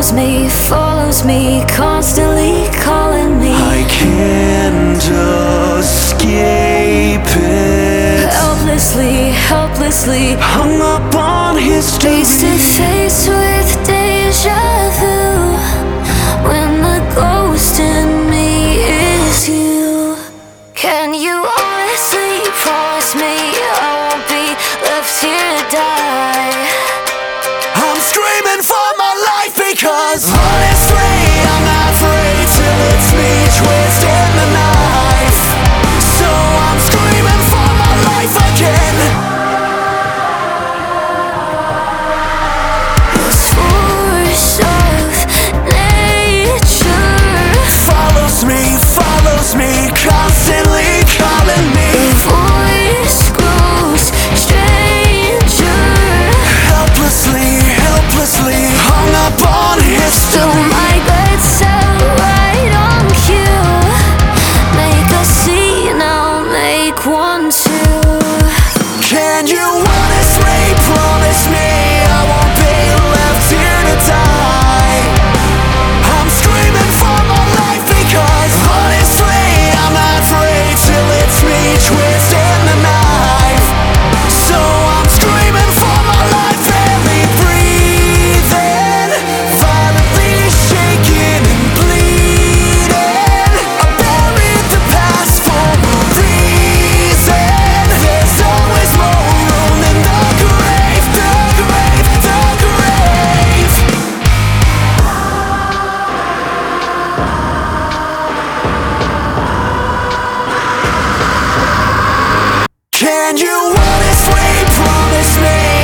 follows me, constantly calling me. I can't escape it. Helplessly hung up on history, face to face with deja vu, when the ghost in me is you. Can you honestly promise me I won't be left here to die? I'm screaming for my life because honestly I'm not afraid till it's me twisting the knife. So I'm screaming for my life again. This force of nature follows me, constantly calling me. The voice grows stranger, helplessly hung up on history. so my gut set right on cue. Make a scene, I'll make one too. Can you honestly promise me I won't be left here to die? I'm screaming for my life because honestly I'm not afraid till it's me twisting the knife. So I'm screaming for my life, barely breathing, violently shaking and bleeding. I buried the past for a reason. There's always more room in the grave, the grave, the grave. Can you honestly promise me